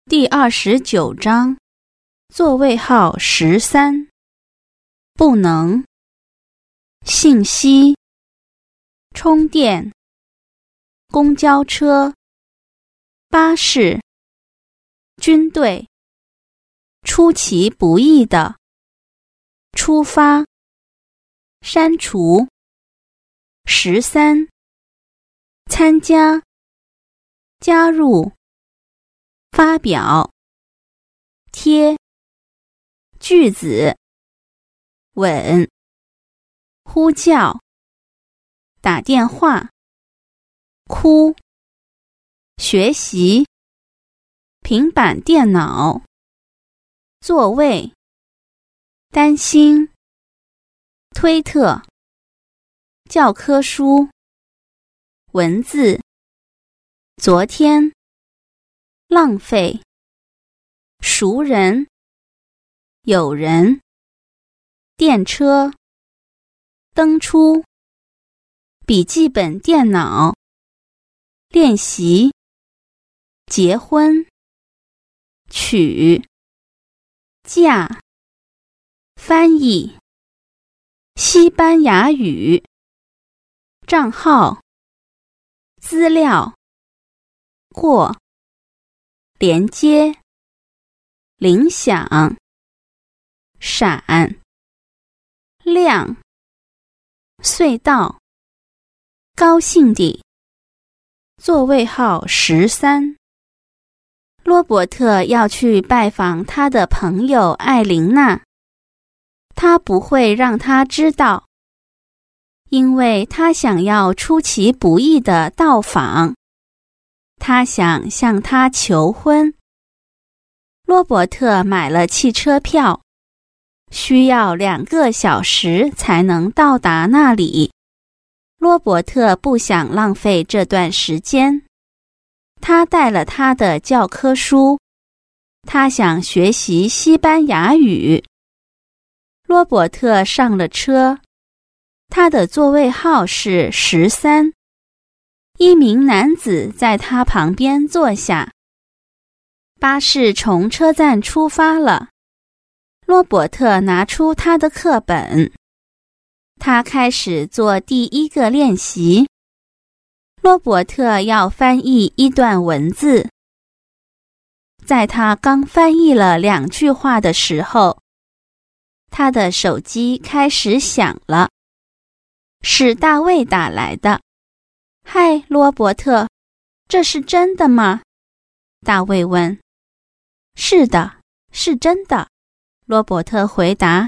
第29章，座位号13。不能。信息。充电。公交车。巴士。军队。出其不意的。出发。删除。13。参加。加入。发表。贴。句子。吻。呼叫。打电话。哭。学习。平板电脑。座位。担心。推特。教科书。文字。昨天。浪费。熟人。有人。电车。登出。笔记本电脑。练习。结婚。娶。嫁。翻译。西班牙语。账号。资料。过。连接。铃响。闪。亮。隧道。高兴地。座位号13。罗伯特要去拜访他的朋友艾琳娜，他不会让她知道，因为他想要出其不意地到访。他想向她求婚。罗伯特买了汽车票，需要2个小时才能到达那里。罗伯特不想浪费这段时间。他带了他的教科书，他想学习西班牙语。罗伯特上了车，他的座位号是13。一名男子在他旁边坐下。巴士从车站出发了。罗伯特拿出他的课本，他开始做第一个练习。罗伯特要翻译一段文字。在他刚翻译了2句话的时候，他的手机开始响了。是大卫打来的。嗨，罗伯特，这是真的吗？大卫问。是的，是真的，罗伯特回答。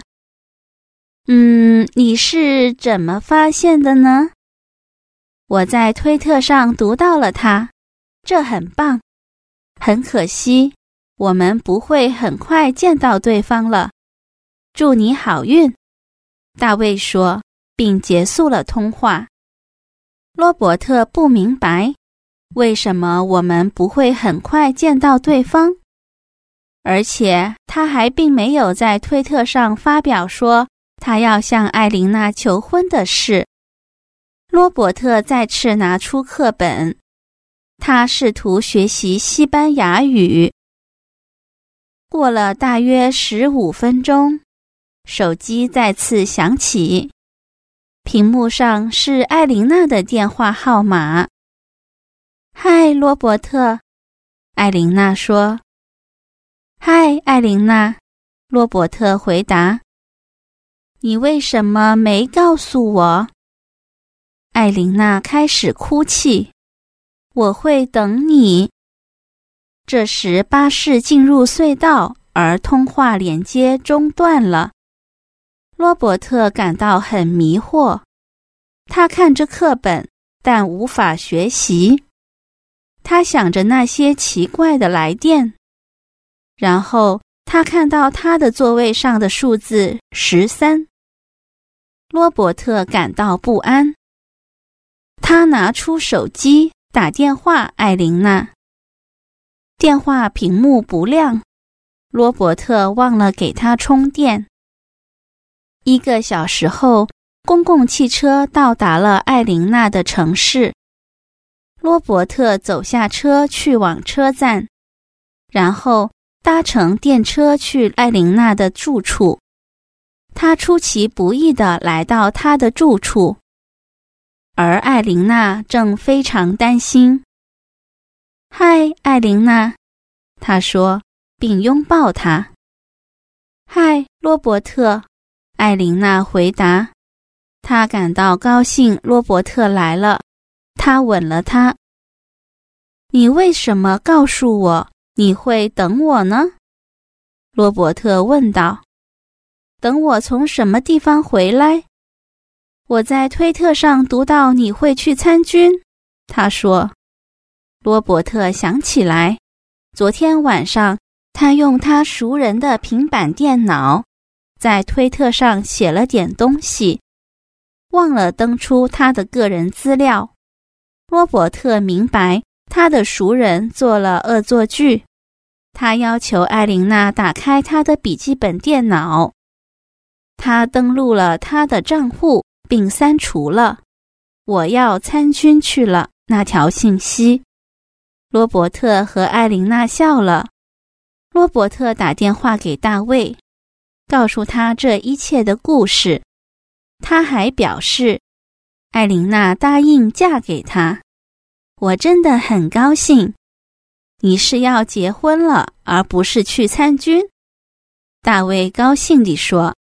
你是怎么发现的呢？我在推特上读到了它，这很棒。很可惜，我们不会很快见到对方了。祝你好运，大卫说，并结束了通话。罗伯特不明白，为什么我们不会很快见到对方，而且他还并没有在推特上发表说他要向艾琳娜求婚的事。罗伯特再次拿出课本，他试图学习西班牙语。过了大约15分钟，手机再次响起，屏幕上是艾琳娜的电话号码。嗨，罗伯特，艾琳娜说。嗨，艾琳娜，罗伯特回答。你为什么没告诉我？艾琳娜开始哭泣。我会等你。这时巴士进入隧道，而通话连接中断了。罗伯特感到很迷惑，他看着课本，但无法学习。他想着那些奇怪的来电，然后他看到他的座位上的数字13。罗伯特感到不安。他拿出手机打电话艾琳娜。电话屏幕不亮，罗伯特忘了给他充电。1个小时后，公共汽车到达了艾琳娜的城市。罗伯特走下车去往车站， 然后搭乘电车去艾琳娜的住处。他出其不意地来到她的住处，而艾琳娜正非常担心。嗨，艾琳娜，他说，并拥抱她。嗨，罗伯特，艾琳娜回答。她感到高兴罗伯特来了，她吻了他。你为什么告诉我你会等我呢？罗伯特问道。等我从什么地方回来？我在推特上读到你会去参军，他说。罗伯特想起来，昨天晚上他用他熟人的平板电脑在推特上写了点东西，忘了登出他的个人资料。罗伯特明白他的熟人做了恶作剧，他要求艾琳娜打开他的笔记本电脑。他登录了他的账户，并删除了我要参军去了那条信息。罗伯特和艾琳娜笑了。罗伯特打电话给大卫，告诉他这一切的故事。他还表示，艾琳娜答应嫁给他。我真的很高兴。你是要结婚了，而不是去参军？大卫高兴地说。